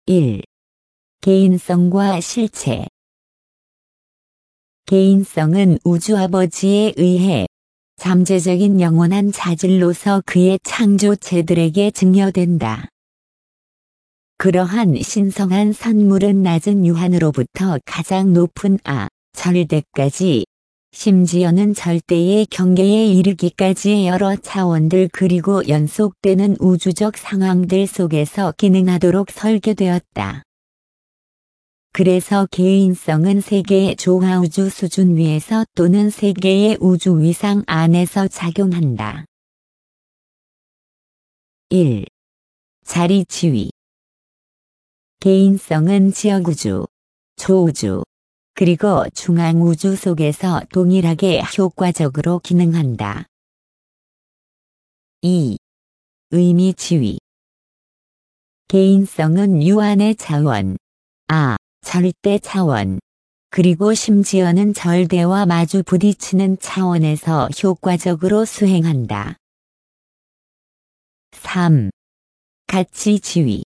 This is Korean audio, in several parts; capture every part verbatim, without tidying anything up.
일. 개인성과 실체. 개인성은 우주아버지에 의해 잠재적인 영원한 자질로서 그의 창조체들에게 증여된다. 그러한 신성한 선물은 낮은 유한으로부터 가장 높은 아, 절대까지, 심지어는 절대의 경계에 이르기까지의 여러 차원들 그리고 연속되는 우주적 상황들 속에서 기능하도록 설계되었다. 그래서 개인성은 세계의 조화우주 수준 위에서 또는 세계의 우주 위상 안에서 작용한다. 일. 자리 지위. 개인성은 지역우주, 초우주, 그리고 중앙우주 속에서 동일하게 효과적으로 기능한다. 이. 의미 지위. 개인성은 유한의 차원, 아, 절대 차원, 그리고 심지어는 절대와 마주 부딪히는 차원에서 효과적으로 수행한다. 삼. 가치 지위.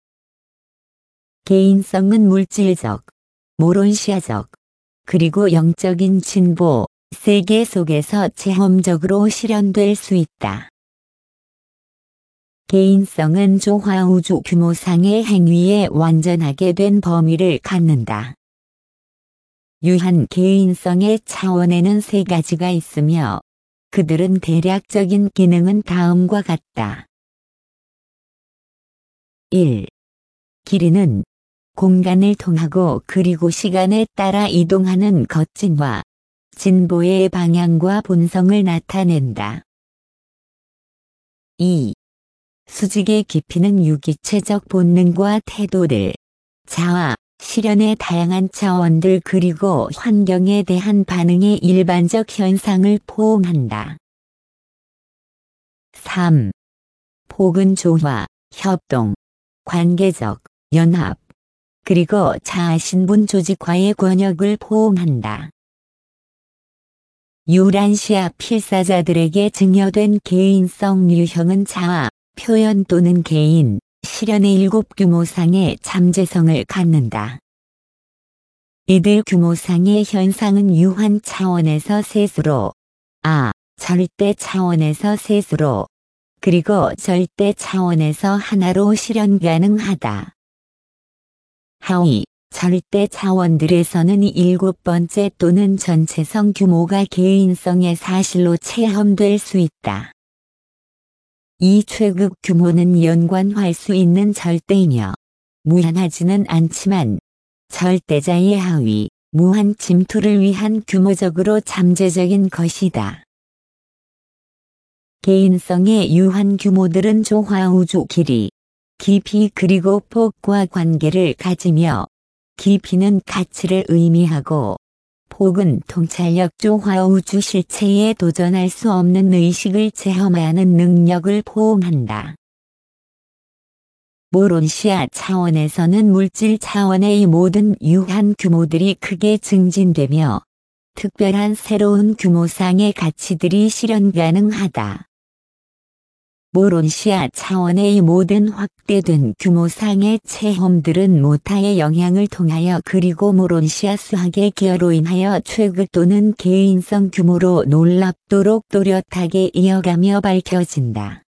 개인성은 물질적, 모론시아적, 그리고 영적인 진보, 세계 속에서 체험적으로 실현될 수 있다. 개인성은 조화우주 규모상의 행위에 완전하게 된 범위를 갖는다. 유한 개인성의 차원에는 세 가지가 있으며 그들은 대략적인 기능은 다음과 같다. 일. 길이는 공간을 통하고 그리고 시간에 따라 이동하는 거친과 진보의 방향과 본성을 나타낸다. 이. 수직의 깊이는 유기체적 본능과 태도들, 자아, 실현의 다양한 차원들 그리고 환경에 대한 반응의 일반적 현상을 포함한다. 삼. 폭은 조화, 협동, 관계적, 연합, 그리고 자아신분 조직화의 권역을 포함한다. 유란시아 필사자들에게 증여된 개인성 유형은 자아, 표현 또는 개인, 실현의 일곱 규모상의 잠재성을 갖는다. 이들 규모상의 현상은 유한 차원에서 셋으로, 아, 절대 차원에서 셋으로, 그리고 절대 차원에서 하나로 실현 가능하다. 하위, 절대 차원들에서는 일곱 번째 또는 전체성 규모가 개인성의 사실로 체험될 수 있다. 이 최극 규모는 연관할 수 있는 절대이며 무한하지는 않지만 절대자의 하위, 무한 침투를 위한 규모적으로 잠재적인 것이다. 개인성의 유한 규모들은 조화우주 길이, 깊이 그리고 폭과 관계를 가지며 깊이는 가치를 의미하고 폭은 통찰력 조화우주 실체에 도전할 수 없는 의식을 체험하는 능력을 포함한다. 모론시아 차원에서는 물질 차원의 모든 유한 규모들이 크게 증진되며 특별한 새로운 규모상의 가치들이 실현 가능하다. 모론시아 차원의 모든 확대된 규모상의 체험들은 모타의 영향을 통하여 그리고 모론시아 수학의 기여로 인하여 최극 또는 개인성 규모로 놀랍도록 또렷하게 이어가며 밝혀진다.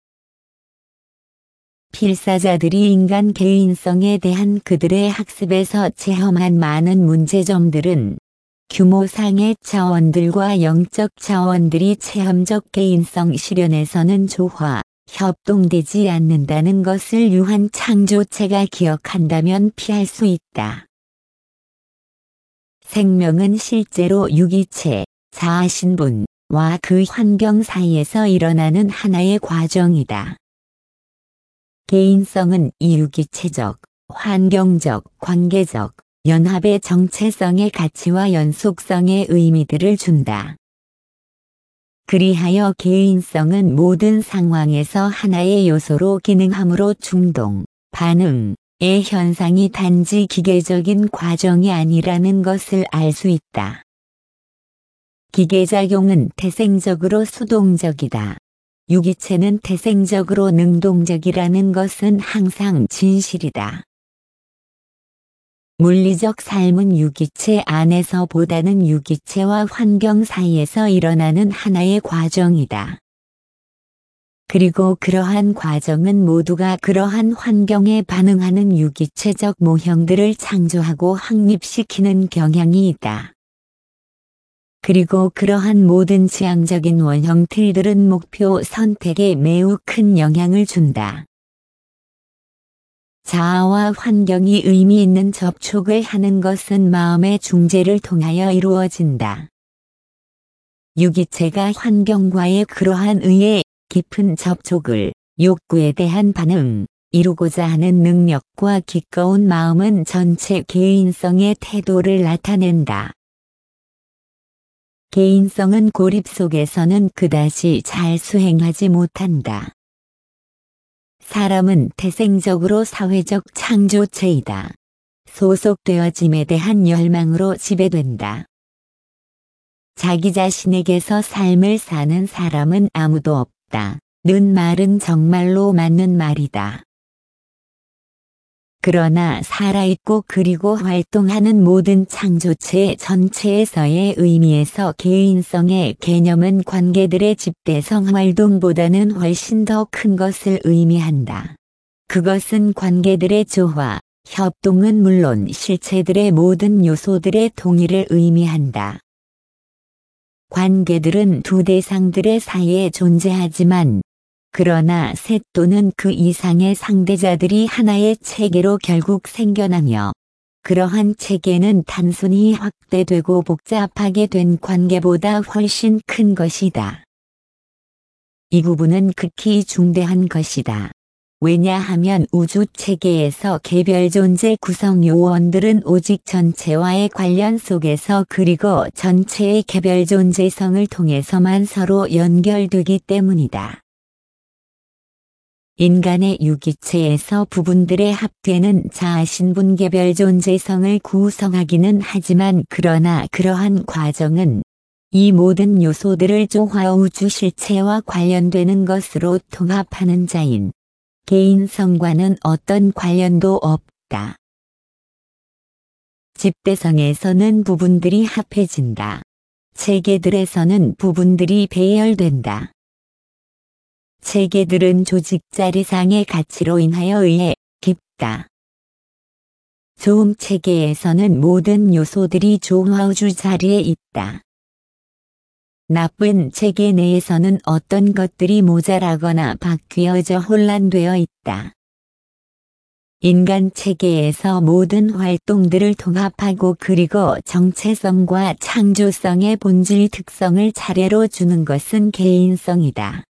필사자들이 인간 개인성에 대한 그들의 학습에서 체험한 많은 문제점들은 규모상의 차원들과 영적 차원들이 체험적 개인성 실현에서는 조화, 협동되지 않는다는 것을 유한 창조체가 기억한다면 피할 수 있다. 생명은 실제로 유기체, 자아신분과 그 환경 사이에서 일어나는 하나의 과정이다. 개인성은 이 유기체적, 환경적, 관계적, 연합의 정체성의 가치와 연속성의 의미들을 준다. 그리하여 개인성은 모든 상황에서 하나의 요소로 기능하므로 충동, 반응의 현상이 단지 기계적인 과정이 아니라는 것을 알 수 있다. 기계작용은 태생적으로 수동적이다. 유기체는 태생적으로 능동적이라는 것은 항상 진실이다. 물리적 삶은 유기체 안에서보다는 유기체와 환경 사이에서 일어나는 하나의 과정이다. 그리고 그러한 과정은 모두가 그러한 환경에 반응하는 유기체적 모형들을 창조하고 확립시키는 경향이 있다. 그리고 그러한 모든 지향적인 원형 틀들은 목표 선택에 매우 큰 영향을 준다. 자아와 환경이 의미 있는 접촉을 하는 것은 마음의 중재를 통하여 이루어진다. 유기체가 환경과의 그러한 의의 깊은 접촉을, 욕구에 대한 반응, 이루고자 하는 능력과 기꺼운 마음은 전체 개인성의 태도를 나타낸다. 개인성은 고립 속에서는 그다지 잘 수행하지 못한다. 사람은 태생적으로 사회적 창조체이다. 소속되어짐에 대한 열망으로 지배된다. 자기 자신에게서 삶을 사는 사람은 아무도 없다. 는 말은 정말로 맞는 말이다. 그러나 살아있고 그리고 활동하는 모든 창조체 전체에서의 의미에서 개인성의 개념은 관계들의 집대성 활동보다는 훨씬 더 큰 것을 의미한다. 그것은 관계들의 조화, 협동은 물론 실체들의 모든 요소들의 동의를 의미한다. 관계들은 두 대상들의 사이에 존재하지만 그러나 셋 또는 그 이상의 상대자들이 하나의 체계로 결국 생겨나며 그러한 체계는 단순히 확대되고 복잡하게 된 관계보다 훨씬 큰 것이다. 이 구분은 극히 중대한 것이다. 왜냐하면 우주 체계에서 개별 존재 구성 요원들은 오직 전체와의 관련 속에서 그리고 전체의 개별 존재성을 통해서만 서로 연결되기 때문이다. 인간의 유기체에서 부분들의 합계는 자아신분 개별 존재성을 구성하기는 하지만 그러나 그러한 과정은 이 모든 요소들을 조화 우주 실체와 관련되는 것으로 통합하는 자인 개인성과는 어떤 관련도 없다. 집대성에서는 부분들이 합해진다. 체계들에서는 부분들이 배열된다. 체계들은 조직 자리상의 가치로 인하여 의해 깊다. 좋은 체계에서는 모든 요소들이 조화우주 자리에 있다. 나쁜 체계 내에서는 어떤 것들이 모자라거나 바뀌어져 혼란되어 있다. 인간 체계에서 모든 활동들을 통합하고 그리고 정체성과 창조성의 본질 특성을 차례로 주는 것은 개인성이다.